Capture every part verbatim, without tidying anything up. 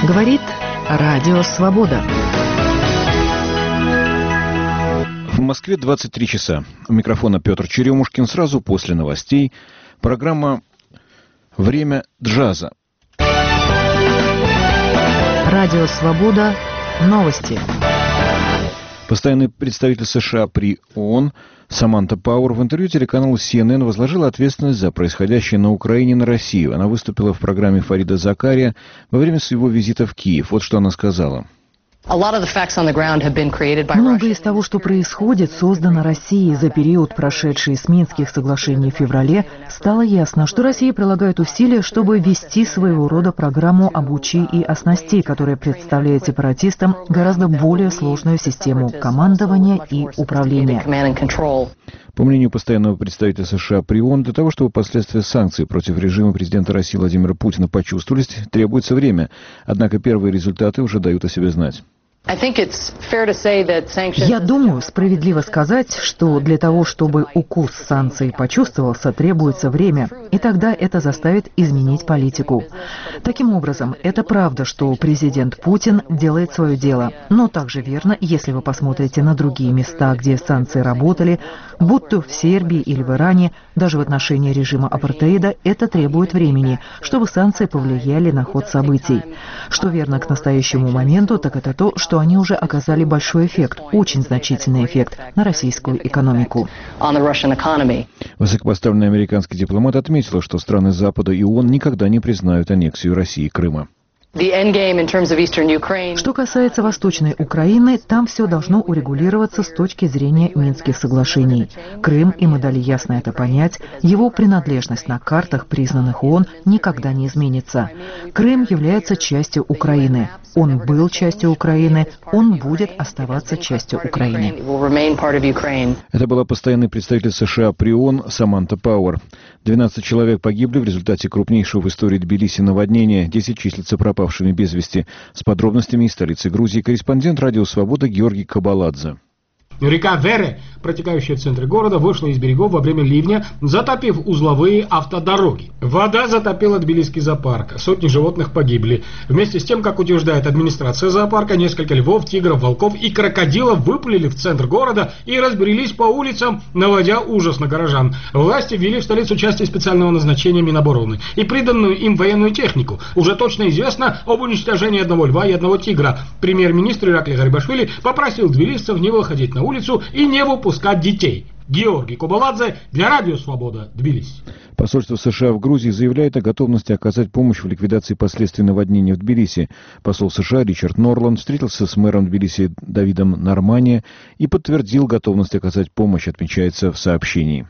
Говорит Радио Свобода. В Москве двадцать три часа. У микрофона Петр Черемушкин. Сразу после новостей программа «Время джаза». Радио Свобода. Новости. Постоянный представитель США при ООН Саманта Пауэр в интервью телеканалу си эн эн возложила ответственность за происходящее на Украине на Россию. Она выступила в программе Фарида Закария во время своего визита в Киев. Вот что она сказала. Многое из того, что происходит, создано Россией за период, прошедший с Минских соглашений в феврале, стало ясно, что Россия прилагает усилия, чтобы вести своего рода программу «Обучи и оснасти», которая представляет сепаратистам гораздо более сложную систему командования и управления. По мнению постоянного представителя США при ООН, для того, чтобы последствия санкций против режима президента России Владимира Путина почувствовались, требуется время. Однако первые результаты уже дают о себе знать. Я думаю, справедливо сказать, что для того, чтобы укус санкций почувствовался, требуется время, и тогда это заставит изменить политику. Таким образом, это правда, что президент Путин делает свое дело, но также верно, если вы посмотрите на другие места, где санкции работали, будь то в Сербии или в Иране, даже в отношении режима апартеида, это требует времени, чтобы санкции повлияли на ход событий. Что верно к настоящему моменту, так это то, что они уже оказали большой эффект, очень значительный эффект на российскую экономику. Высокопоставленный американский дипломат отметил, что страны Запада и ООН никогда не признают аннексию России Крыма. Что касается Восточной Украины, там все должно урегулироваться с точки зрения Минских соглашений. Крым, и мы дали ясно это понять, его принадлежность на картах, признанных ООН, никогда не изменится. Крым является частью Украины. Он был частью Украины, он будет оставаться частью Украины. Это была постоянный представитель США при ООН Саманта Пауэр. двенадцать человек погибли в результате крупнейшего в истории Тбилиси наводнения, десять числятся пропавшими без вести. С подробностями из столицы Грузии корреспондент Радио Свобода Георгий Кабаладзе. Река Вере, протекающая в центре города, вышла из берегов во время ливня, затопив узловые автодороги. Вода затопила Тбилисский зоопарк. Сотни животных погибли. Вместе с тем, как утверждает администрация зоопарка, несколько львов, тигров, волков и крокодилов выплыли в центр города и разбрелись по улицам, наводя ужас на горожан. Власти ввели в столицу части специального назначения Минобороны и приданную им военную технику. Уже точно известно об уничтожении одного льва и одного тигра. Премьер-министр Ираклий Гарибашвили попросил тбилисцев не выходить на улицу и не выпускать детей. Георгий Кабаладзе для Радио Свобода, Тбилиси. Посольство США в Грузии заявляет о готовности оказать помощь в ликвидации последствий наводнения в Тбилиси. Посол США Ричард Норланд встретился с мэром Тбилиси Давидом Нормания и подтвердил готовность оказать помощь, отмечается в сообщении.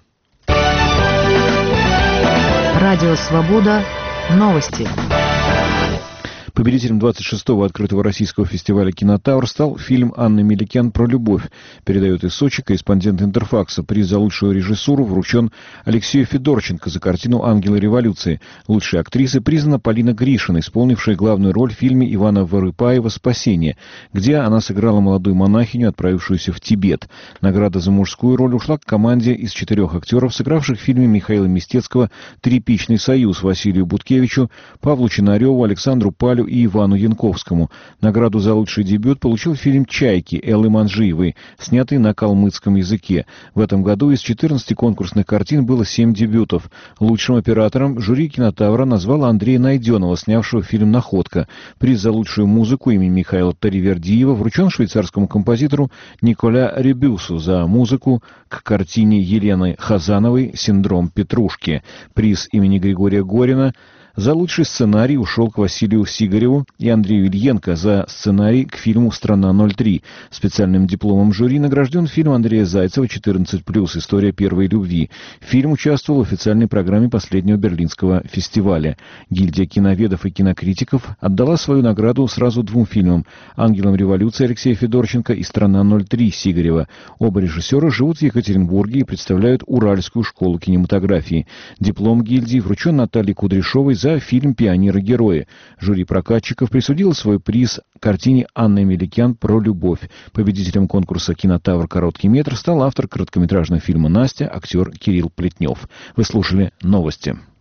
Радио Свобода. Новости. Победителем двадцать шестого открытого российского фестиваля «Кинотавр» стал фильм Анны Меликян «Про любовь». Передает из Сочи корреспондент Интерфакса. Приз за лучшую режиссуру вручен Алексею Федорченко за картину «Ангелы революции». Лучшей актрисой признана Полина Гришина, исполнившая главную роль в фильме Ивана Вырыпаева «Спасение», где она сыграла молодую монахиню, отправившуюся в Тибет. Награда за мужскую роль ушла к команде из четырех актеров, сыгравших в фильме Михаила Мистецкого «Тряпичный союз» Василию Буткевичу, Павлу Чинареву, Александру Палю и Ивану Янковскому. Награду за лучший дебют получил фильм «Чайки» Эллы Манжиевой, снятый на калмыцком языке. В этом году из четырнадцати конкурсных картин было семь дебютов. Лучшим оператором жюри «Кинотавра» назвало Андрея Найденова, снявшего фильм «Находка». Приз за лучшую музыку имени Михаила Таривердиева вручен швейцарскому композитору Николя Ребюсу за музыку к картине Елены Хазановой «Синдром Петрушки». Приз имени Григория Горина за лучший сценарий ушел к Василию Сигареву и Андрею Ильенко за сценарий к фильму «Страна ноль три». Специальным дипломом жюри награжден фильм Андрея Зайцева «четырнадцать плюс. История первой любви». Фильм участвовал в официальной программе последнего Берлинского фестиваля. Гильдия киноведов и кинокритиков отдала свою награду сразу двум фильмам «Ангелам революции» Алексея Федорченко и «Страна ноль три» Сигарева. Оба режиссера живут в Екатеринбурге и представляют Уральскую школу кинематографии. Диплом гильдии вручен Наталье Кудряшовой за фильм «Пионеры-герои». Жюри прокатчиков присудило свой приз картине Анны Меликян «Про любовь». Победителем конкурса «Кинотавр. Короткий метр» стал автор короткометражного фильма «Настя», актер Кирилл Плетнев. Вы слушали новости.